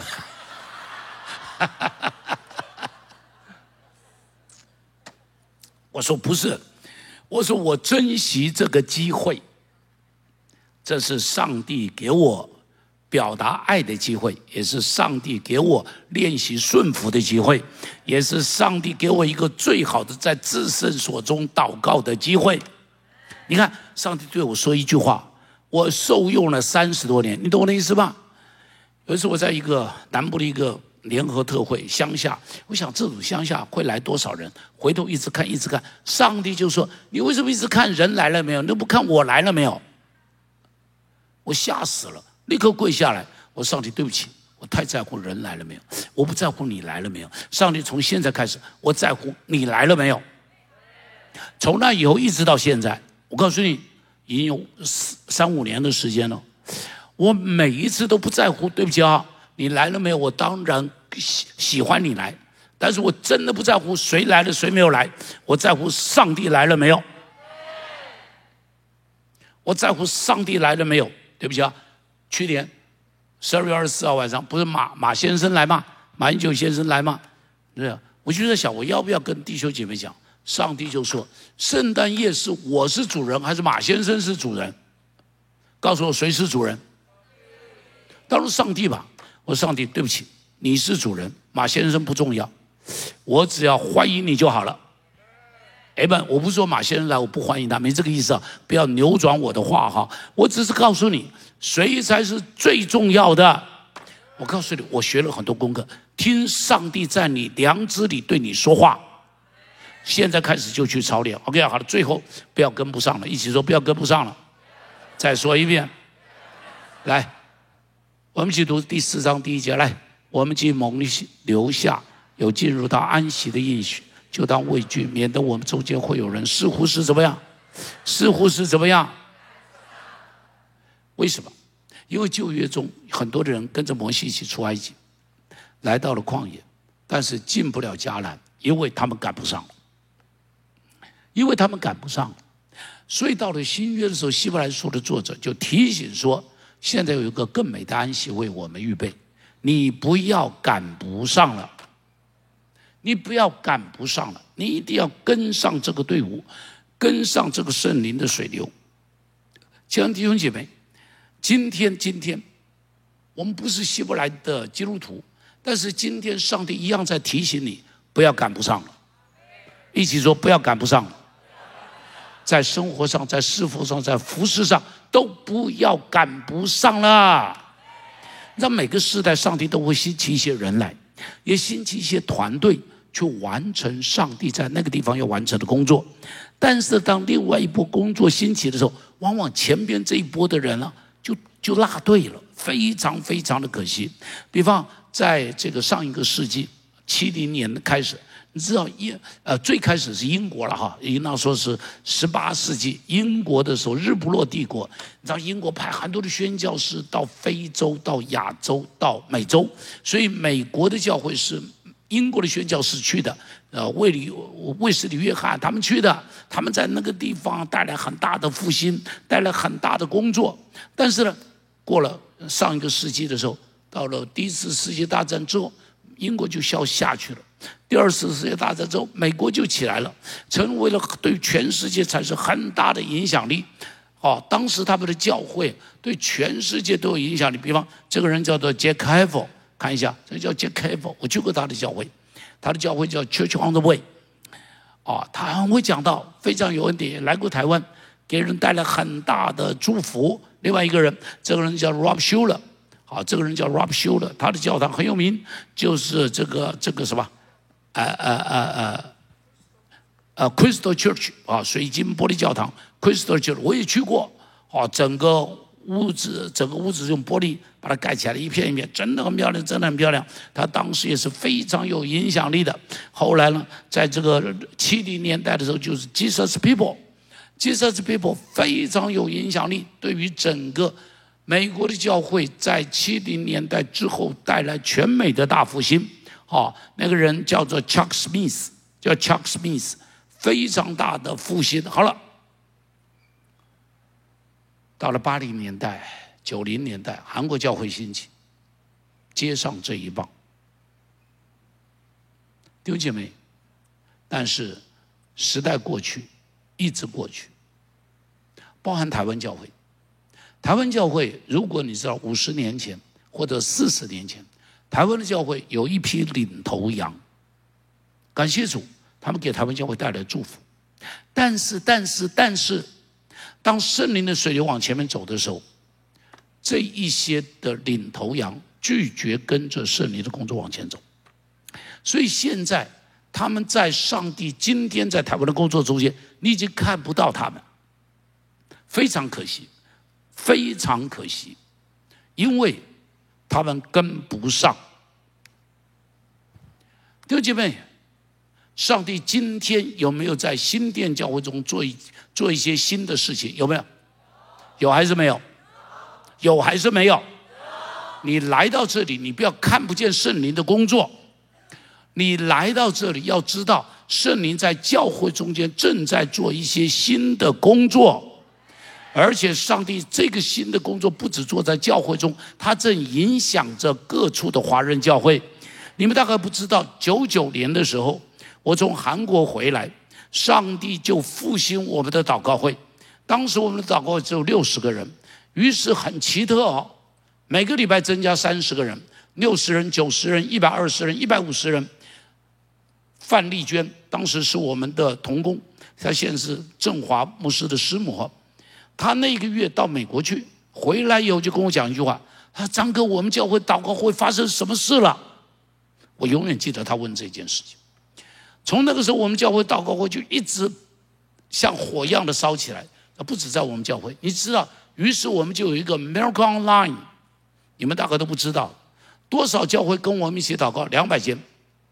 我说不是，我说我珍惜这个机会，这是上帝给我表达爱的机会，也是上帝给我练习顺服的机会，也是上帝给我一个最好的在至圣所中祷告的机会。你看，上帝对我说一句话，我受用了三十多年，你懂我的意思吧？有一次我在一个南部的一个联合特会乡下，我想这种乡下会来多少人？回头一直看，一直看，上帝就说：“你为什么一直看人来了没有？你都不看我来了没有？”我吓死了。立刻跪下来，我说：“上帝，对不起，我太在乎人来了没有，我不在乎你来了没有。上帝，从现在开始，我在乎你来了没有。”从那以后一直到现在，我告诉你，已经有三五年的时间了。 我每一次都不在乎，对不起啊，你来了没有？我当然喜喜欢你来，但是我真的不在乎谁来了谁没有来，我在乎上帝来了没有。我在乎上帝来了没有？对不起啊，去年十二月二十四号晚上，不是马马先生来吗？马英九先生来吗？对啊，我就在想，我要不要跟弟兄姐妹讲？上帝就说：圣诞夜是我是主人，还是马先生是主人？告诉我谁是主人？当然上帝吧。我说上帝，对不起，你是主人，马先生不重要，我只要欢迎你就好了。哎不，我不是说马先生来我不欢迎他，没这个意思啊，不要扭转我的话哈。我只是告诉你，谁才是最重要的。我告诉你，我学了很多功课，听上帝在你良知里对你说话。现在开始就去操练 ，OK， 好了，最后不要跟不上了，一起说不要跟不上了。再说一遍，来，我们一起读第四章第一节，来，我们既蒙留下有进入到安息的应许，就当畏惧，免得我们中间会有人似乎是怎么样，似乎是怎么样？为什么？因为旧约中很多的人跟着摩西一起出埃及，来到了旷野，但是进不了迦南，因为他们赶不上。因为他们赶不上，所以到了新约的时候，希伯来书的作者就提醒说，现在有一个更美的安息为我们预备，你不要赶不上了，你不要赶不上了，你一定要跟上这个队伍，跟上这个圣灵的水流。亲爱的弟兄姐妹，今天今天我们不是希伯来的基督徒，但是今天上帝一样在提醒你，不要赶不上了。一起说，不要赶不上了。在生活上，在侍奉上，在服事上，都不要赶不上了。让每个时代，上帝都会兴起一些人来，也兴起一些团队去完成上帝在那个地方要完成的工作。但是，当另外一波工作兴起的时候，往往前边这一波的人啊，就就落队了，非常非常的可惜。比方，在这个上一个世纪七零年开始。你知道英呃最开始是英国了哈，应当说是十八世纪英国的时候，日不落帝国。你知道英国派很多的宣教士到非洲、到亚洲、到美洲，所以美国的教会是英国的宣教士去的。呃，卫理卫斯理约翰他们去的，他们在那个地方带来很大的复兴，带来很大的工作。但是呢，过了上一个世纪的时候，到了第一次世界大战之后，英国就消下去了。第二次世界大战之后，美国就起来了，成为了对全世界产生很大的影响力。哦，当时他们的教会对全世界都有影响力。比方，这个人叫做 Jack Hayford， 看一下，这叫 Jack Hayford， 我去过他的教会，他的教会叫 Church on the Way。哦，他很会讲道，非常有恩典，来过台湾，给人带来很大的祝福。另外一个人，这个人叫 Rob Schuller。好，这个人叫 Rob Schuller， 他的教堂很有名，就是这个这个什么，呃呃呃呃呃 Crystal Church 啊，水晶玻璃教堂 Crystal Church， 我也去过。哦，整个屋子整个屋子用玻璃把它盖起来了，一片一片，真的很漂亮，真的很漂亮。他当时也是非常有影响力的。后来呢，在这个七零年代的时候，就是 Jesus People，Jesus People 非常有影响力，对于整个美国的教会在七零年代之后带来全美的大复兴。哦，那个人叫做 Chuck Smith， 叫 Chuck Smith， 非常大的复兴。好了，到了八零年代、九零年代，韩国教会兴起，接上这一棒。弟兄姐妹，但是时代过去，一直过去，包含台湾教会。台湾教会，如果你知道五十年前或者四十年前，台湾的教会有一批领头羊，感谢主，他们给台湾教会带来祝福。但是，但是，但是，当圣灵的水流往前面走的时候，这一些的领头羊拒绝跟着圣灵的工作往前走，所以现在他们在上帝今天在台湾的工作中间，你已经看不到他们，非常可惜。非常可惜，因为他们跟不上。弟兄姐妹，上帝今天有没有在新店教会中做一做一些新的事情？有没有？有还是没有？ 有还是没有？你来到这里，你不要看不见圣灵的工作。你来到这里，要知道圣灵在教会中间正在做一些新的工作，而且上帝这个新的工作不只做在教会中，它正影响着各处的华人教会。你们大概不知道，九九年的时候，我从韩国回来，上帝就复兴我们的祷告会。当时我们的祷告会只有六十个人，于是很奇特哦，每个礼拜增加三十个人，六十人、九十人、一百二十人、一百五十人。范丽娟当时是我们的同工，她现在是振华牧师的师母。她那个月到美国去，回来以后就跟我讲一句话：“他说张哥，我们教会祷告会发生什么事了？”我永远记得他问这件事情。从那个时候，我们教会祷告会就一直像火一样的烧起来。不止在我们教会，你知道，于是我们就有一个 Miracle Online， 你们大概都不知道，多少教会跟我们一起祷告，两百间。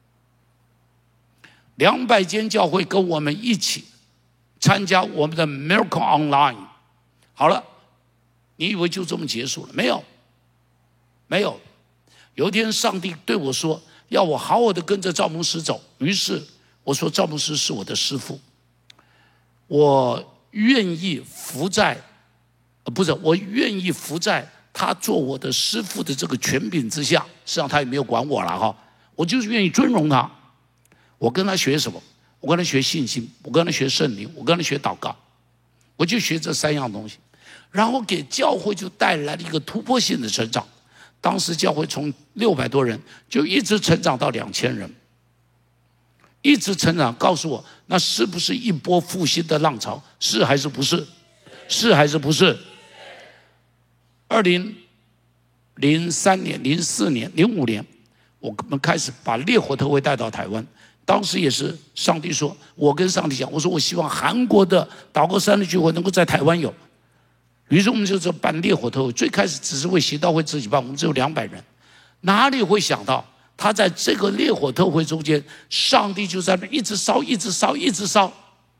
两百间教会跟我们一起参加我们的 Miracle Online。 好了，你以为就这么结束了？没有，没有。有一天上帝对我说，要我好好的跟着赵牧师走。于是我说，赵牧师是我的师父，我愿意服在呃不是我愿意服在他做我的师父的这个权柄之下。实际上他也没有管我了哈，我就是愿意尊荣他。我跟他学什么？我跟他学信心，我跟他学圣灵，我跟他学祷告，我就学这三样东西，然后给教会就带来了一个突破性的成长。当时教会从六百多人就一直成长到两千人，一直成长。告诉我，那是不是一波复兴的浪潮？是还是不是？是还是不是？二零零三年、零四年、零五年，我们开始把烈火特会带到台湾。当时也是上帝说，我跟上帝讲，我说我希望韩国的祷告山的聚会能够在台湾有。于是我们就这办烈火特会，最开始只是为协道会自己办，我们只有两百人，哪里会想到他在这个烈火特会中间，上帝就在那一直烧，一直烧，一直烧，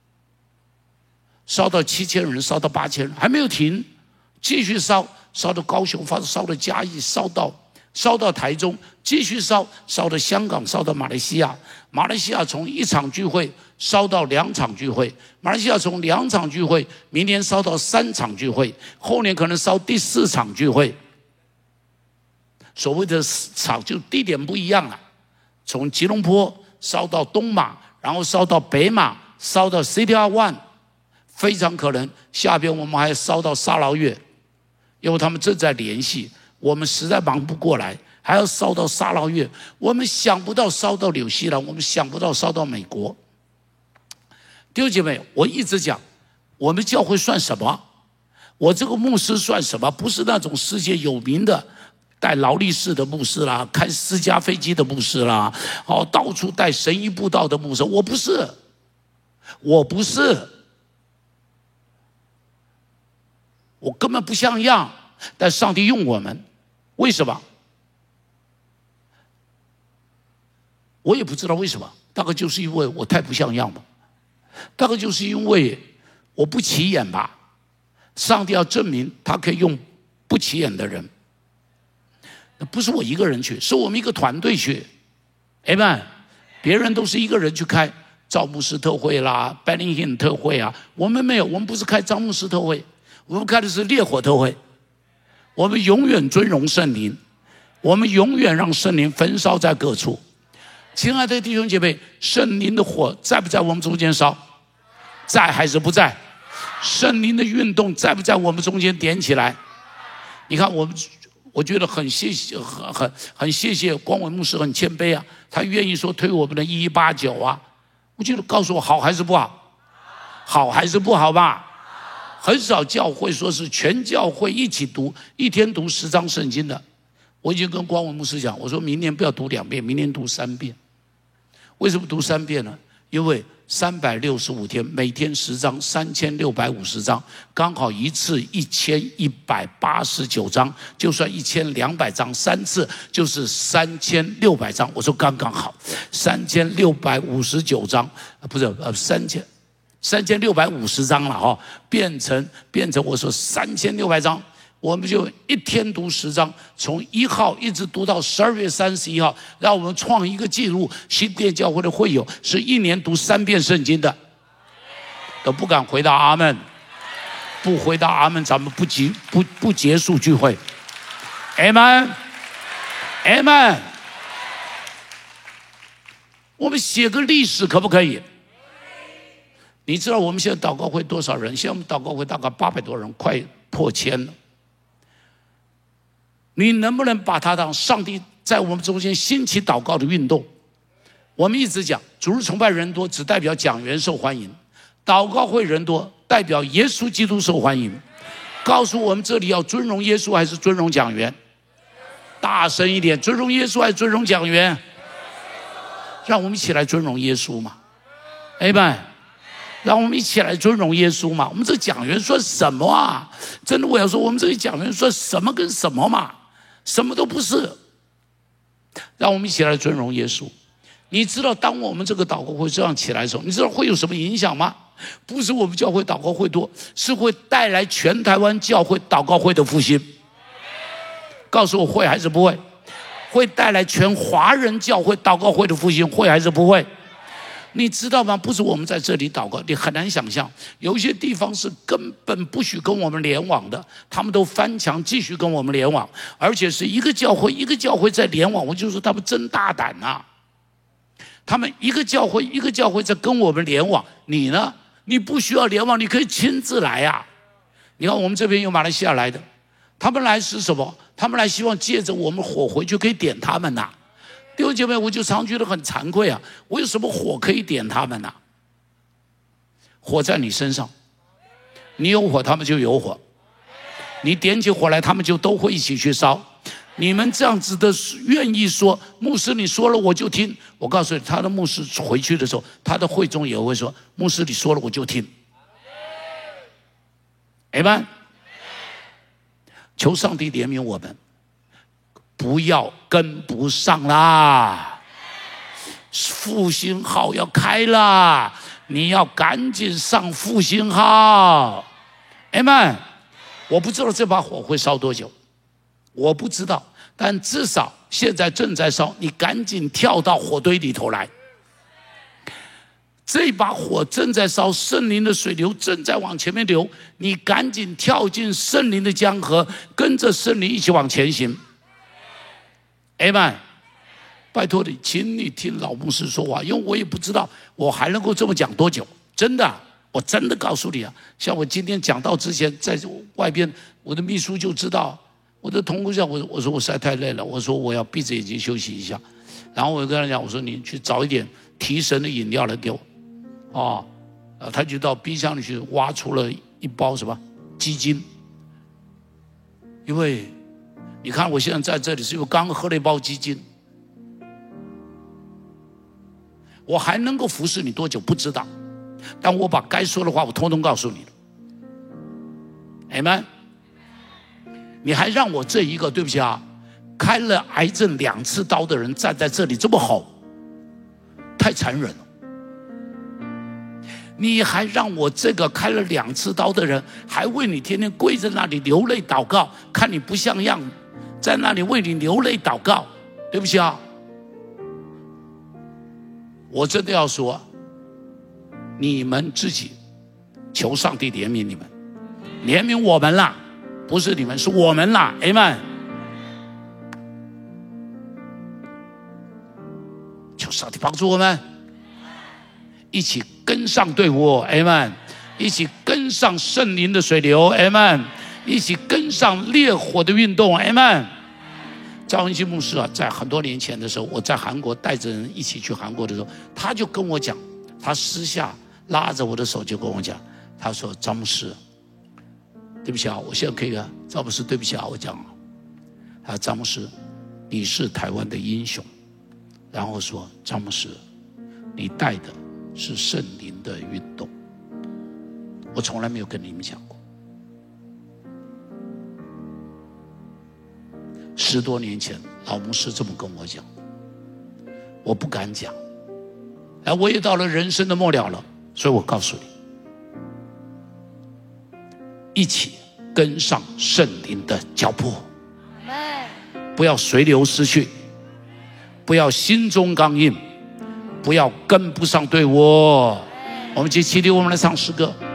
烧到七千人，烧到八千人，还没有停，继续烧，烧到高雄，烧到嘉义，烧到烧到台中，继续烧，烧到香港，烧到马来西亚。马来西亚从一场聚会烧到两场聚会，马来西亚从两场聚会，明年烧到三场聚会，后年可能烧第四场聚会。所谓的场就地点不一样了，从吉隆坡烧到东马，然后烧到北马，烧到 C T R One， 非常可能下边我们还烧到沙劳越，因为他们正在联系，我们实在忙不过来。还要烧到沙劳越，我们想不到烧到纽西兰，我们想不到烧到美国。弟兄姐妹，我一直讲，我们教会算什么？我这个牧师算什么？不是那种世界有名的带劳力士的牧师啦，开私家飞机的牧师啦，哦，到处带神医布道的牧师，我不是，我不是，我根本不像样。但上帝用我们，为什么？我也不知道为什么，大概就是因为我太不像样吧，大概就是因为我不起眼吧。上帝要证明他可以用不起眼的人，那不是我一个人去，是我们一个团队去。Amen， 别人都是一个人去开赵牧师特会啦、Benning 特会啊，我们没有，我们不是开张牧师特会，我们开的是烈火特会。我们永远尊荣圣灵，我们永远让圣灵焚烧在各处。亲爱的弟兄姐妹，圣灵的火在不在我们中间烧？在还是不在？圣灵的运动在不在我们中间点起来？你看，我们我觉得很谢谢，很很很谢谢光伟牧师，很谦卑啊，他愿意说推我们的一一八九啊。我觉得告诉我好还是不好？好还是不好吧？很少教会说是全教会一起读，一天读十章圣经的。我已经跟光伟牧师讲，我说明年不要读两遍，明年读三遍。为什么读三遍呢？因为三百六十五天，每天十章，三千六百五十章，刚好一次一千一百八十九章，就算一千两百章，三次就是三千六百章。我说刚刚好，三千六百五十九章，不是呃三千三千六百五十章了哈，变成变成我说三千六百章。 我们就一天读十章，从一号一直读到十二月三十一号，让我们创一个记录。新店教会的会友是一年读三遍圣经的，都不敢回答阿们，不回答阿们，咱们不结不不结束聚会。阿们，阿们。我们写个历史可不可以？你知道我们现在祷告会多少人？现在我们祷告会大概八百多人，快破千了。你能不能把它当上帝在我们中间兴起祷告的运动？我们一直讲，主日崇拜人多，只代表讲员受欢迎；祷告会人多，代表耶稣基督受欢迎。告诉我们这里要尊荣耶稣还是尊荣讲员？大声一点，尊荣耶稣还是尊荣讲员？让我们一起来尊荣耶稣嘛，阿们。让我们一起来尊荣耶稣嘛。我们这讲员说什么啊？真的，我要说，我们这里讲员说什么跟什么嘛？什么都不是。让我们一起来尊荣耶稣。你知道，当我们这个祷告会这样起来的时候，你知道会有什么影响吗？不是我们教会祷告会多，是会带来全台湾教会祷告会的复兴。告诉我会还是不会？会带来全华人教会祷告会的复兴，会还是不会？你知道吗？不是我们在这里祷告，你很难想象，有一些地方是根本不许跟我们联网的，他们都翻墙继续跟我们联网，而且是一个教会一个教会在联网，我就说他们真大胆啊！他们一个教会一个教会在跟我们联网，你呢？你不需要联网，你可以亲自来啊！你看我们这边有马来西亚来的，他们来是什么？他们来希望借着我们火回去可以点他们呐、啊。弟兄姐妹，我就常觉得很惭愧啊！我有什么火可以点他们呢、啊？火在你身上，你有火，他们就有火；你点起火来，他们就都会一起去烧。你们这样子的愿意说，牧师你说了我就听。我告诉你，他的牧师回去的时候，他的会众也会说，牧师你说了我就听。阿们，求上帝怜悯我们。不要跟不上啦！复兴号要开啦，你要赶紧上复兴号。阿们，我不知道这把火会烧多久，我不知道，但至少现在正在烧，你赶紧跳到火堆里头来。这把火正在烧，圣灵的水流正在往前面流，你赶紧跳进圣灵的江河，跟着圣灵一起往前行。阿们，拜托你，请你听老牧师说话，因为我也不知道我还能够这么讲多久。真的，我真的告诉你啊，像我今天讲到之前，在外边，我的秘书就知道，我的同工讲，我我说我实在太累了，我说我要闭着眼睛休息一下。然后我跟他讲，我说你去找一点提神的饮料来给我，哦，他就到冰箱里去挖出了一包什么鸡精，因为。你看我现在在这里是因为刚喝了一包鸡精，我还能够服侍你多久不知道，但我把该说的话我通通告诉你了。阿们，你还让我这一个对不起啊，开了癌症两次刀的人站在这里这么吼，太残忍了。你还让我这个开了两次刀的人，还为你天天跪在那里流泪祷告，看你不像样，在那里为你流泪祷告，对不起啊！我真的要说，你们自己求上帝怜悯你们，怜悯我们啦，不是你们，是我们啦，阿们。求上帝帮助我们，一起跟上队伍，阿们，一起跟上圣灵的水流，阿们。一起跟上烈火的运动，阿们。张文新牧师啊，在很多年前的时候，我在韩国带着人一起去韩国的时候，他就跟我讲，他私下拉着我的手就跟我讲，他说：“张牧师，对不起啊，我现在可以啊，张牧师，对不起啊，我讲，他说张牧师，你是台湾的英雄。”然后说：“张牧师，你带的是圣灵的运动，我从来没有跟你们讲过。”十多年前，老牧师这么跟我讲，我不敢讲。哎，我也到了人生的末了了，所以我告诉你，一起跟上圣灵的脚步，不要随流失去，不要心中刚硬，不要跟不上队伍。我们一起起立，我们来唱诗歌。